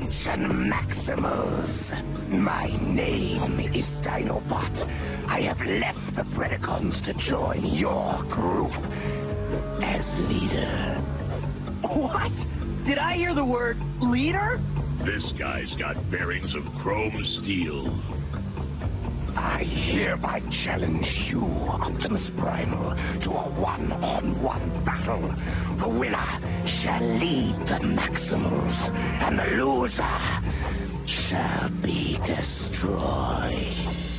Attention, Maximals. My name is Dinobot. I have left the Predacons to join your group as leader. What? Did I hear the word leader? This guy's got bearings of chrome steel. I hereby challenge you, Optimus Primal, to a one-on-one battle. The winner shall lead the Maximals, and the loser shall be destroyed.